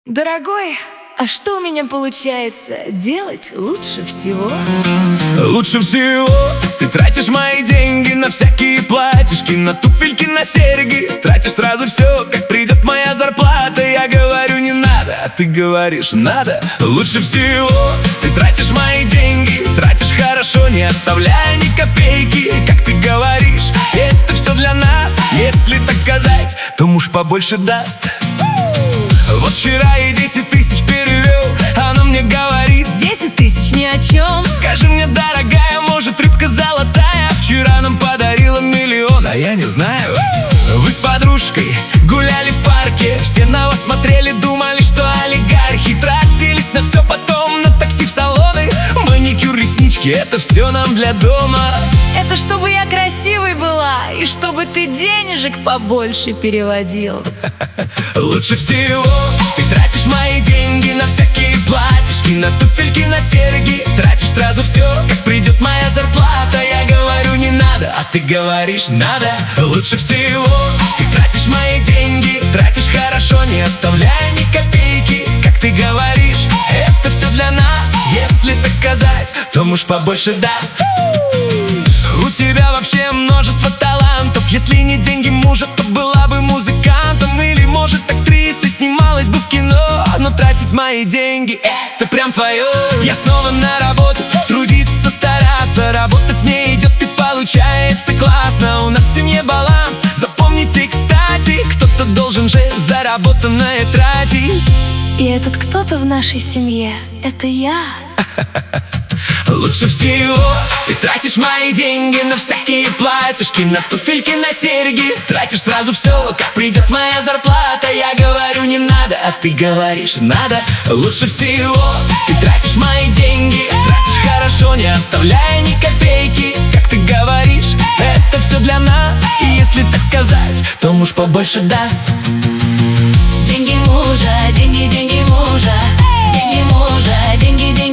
Дорогой, а что у меня получается делать лучше всего? Лучше всего ты тратишь мои деньги на всякие платьишки, на туфельки, на серьги. Тратишь сразу все, как придет моя зарплата. Я говорю не надо, а ты говоришь надо. Лучше всего ты тратишь мои деньги, тратишь хорошо, не оставляя ни копейки. Как ты говоришь, это все для нас. Если так сказать, то муж побольше даст. Вот вчера я 10 тысяч перевел, она мне говорит: 10 тысяч ни о чем. скажи мне, дорогая, может, рыбка золотая вчера нам подарила миллион, а я не знаю. Вы с подружкой гуляли в парке, все на вас смотрели, думали, что олигархи. Тратились на все, потом на такси в салоны, маникюр, реснички, это все нам для дома. Это чтобы я красивой была и чтобы ты денежек побольше переводил. Лучше всего ты тратишь мои деньги на всякие платьишки, на туфельки, на серьги. Тратишь сразу все, как придет моя зарплата. Я говорю не надо, а ты говоришь надо. Лучше всего ты тратишь мои деньги, тратишь хорошо, не оставляя ни копейки. Как ты говоришь, это все для нас. Если так сказать, то муж побольше даст. У тебя вообще множество талантов. Если не деньги мужа, то была бы музыкантом. Или, может, актрисой, снималась бы в кино. Но тратить мои деньги — это прям твое. Я снова на работу, трудиться, стараться. Работать мне идет и получается классно. У нас в семье баланс, запомните, кстати. Кто-то должен же заработанное тратить. И этот кто-то в нашей семье — это я. Лучше всего ты тратишь мои деньги на всякие платьишки, на туфельки, на серьги. Тратишь сразу все, как придет моя зарплата. Я говорю не надо, а ты говоришь надо. Лучше всего ты тратишь мои деньги, тратишь хорошо, не оставляя ни копейки. Как ты говоришь, это все для нас. И если так сказать, то муж побольше даст. Деньги мужа, деньги мужа, деньги мужа, деньги